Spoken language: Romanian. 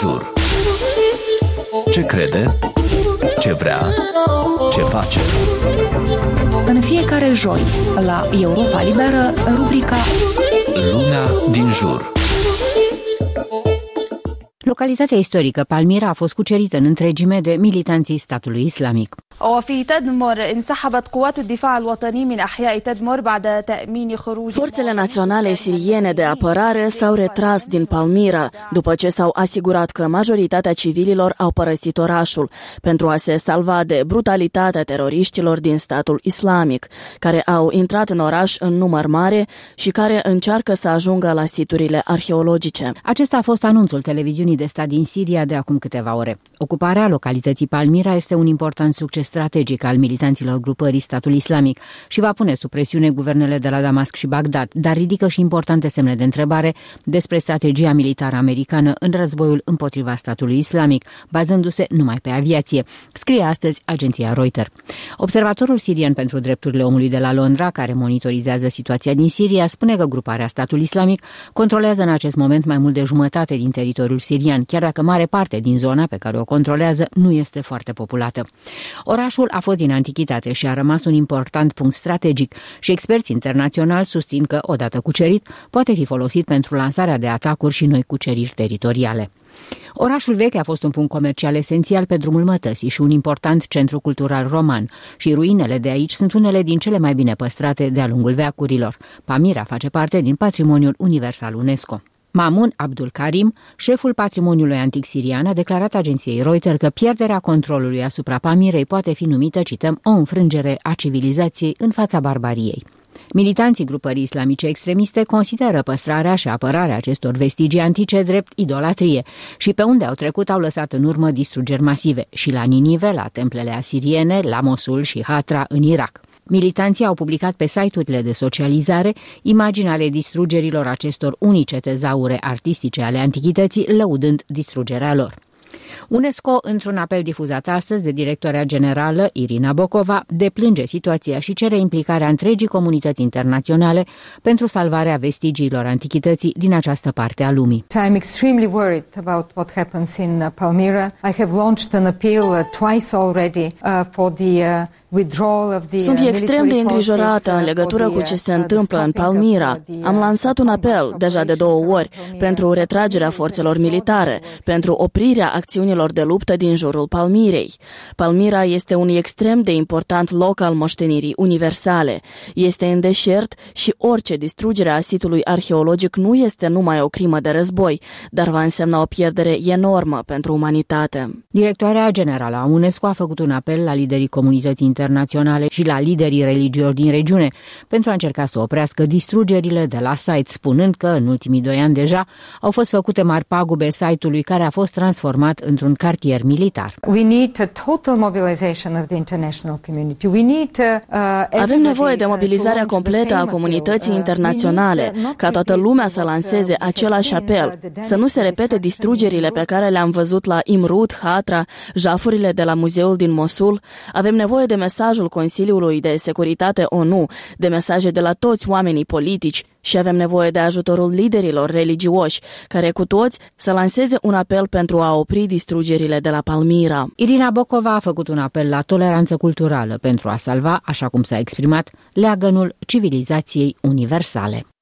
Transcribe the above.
jur. Ce crede? Ce vrea? Ce face? În fiecare joi, la Europa Liberă, rubrica Lumea din jur. Localitatea istorică Palmira a fost cucerită în întregime de militanții statului islamic. Forțele naționale siriene de apărare s-au retras din Palmira după ce s-au asigurat că majoritatea civililor au părăsit orașul pentru a se salva de brutalitatea teroriștilor din statul islamic, care au intrat în oraș în număr mare și care încearcă să ajungă la siturile arheologice. Acesta a fost anunțul televiziunii de stat din Siria de acum câteva ore. Ocuparea localității Palmira este un important succes strategic al militanților grupării statul islamic și va pune sub presiune guvernele de la Damasc și Bagdad, dar ridică și importante semne de întrebare despre strategia militară americană în războiul împotriva statului islamic, bazându-se numai pe aviație, scrie astăzi agenția Reuters. Observatorul sirian pentru drepturile omului de la Londra, care monitorizează situația din Siria, spune că gruparea statul islamic controlează în acest moment mai mult de jumătate din teritoriul sirian, chiar dacă mare parte din zona pe care o controlează nu este foarte populată. Orașul a fost din antichitate și a rămas un important punct strategic și experți internaționali susțin că, odată cucerit, poate fi folosit pentru lansarea de atacuri și noi cuceriri teritoriale. Orașul vechi a fost un punct comercial esențial pe drumul Mătăsii și un important centru cultural roman și ruinele de aici sunt unele din cele mai bine păstrate de-a lungul veacurilor. Palmira face parte din Patrimoniul Universal UNESCO. Mamun Abdul Karim, șeful patrimoniului antic sirian, a declarat agenției Reuters că pierderea controlului asupra Palmirei poate fi numită, cităm, o înfrângere a civilizației în fața barbariei. Militanții grupării islamice extremiste consideră păstrarea și apărarea acestor vestigii antice drept idolatrie și pe unde au trecut au lăsat în urmă distrugeri masive, și la Ninive, la templele asiriene, la Mosul și Hatra în Irak. Militanții au publicat pe site-urile de socializare imagini ale distrugerilor acestor unice tezaure artistice ale antichității, lăudând distrugerea lor. UNESCO, într-un apel difuzat astăzi de directoarea generală Irina Bokova, deplânge situația și cere implicarea întregii comunități internaționale pentru salvarea vestigiilor antichității din această parte a lumii. I'm extremely worried about what happens in Palmyra. I have launched an appeal twice already for the Sunt extrem de îngrijorată în legătură cu ce se întâmplă în Palmira. Am lansat un apel deja de 2 ori pentru retragerea forțelor militare, pentru oprirea acțiunilor de luptă din jurul Palmirei. Palmira este un extrem de important loc al moștenirii universale. Este în deșert și orice distrugere a sitului arheologic nu este numai o crimă de război, dar va însemna o pierdere enormă pentru umanitate. Directoarea generală a UNESCO a făcut un apel la liderii comunității internaționale și la liderii religioși din regiune pentru a încerca să oprească distrugerile de la site, spunând că în ultimii 2 ani deja au fost făcute mari pagube site-ului, care a fost transformat într-un cartier militar. Avem nevoie de mobilizarea completă a comunității internaționale, ca toată lumea să lanseze același apel, să nu se repete distrugerile pe care le-am văzut la Imrud, Hatra, jafurile de la muzeul din Mosul. Avem nevoie de mesajul Consiliului de Securitate ONU, de mesaje de la toți oamenii politici și avem nevoie de ajutorul liderilor religioși, care cu toți să lanseze un apel pentru a opri distrugerile de la Palmira. Irina Bokova a făcut un apel la toleranță culturală pentru a salva, așa cum s-a exprimat, leagănul civilizației universale.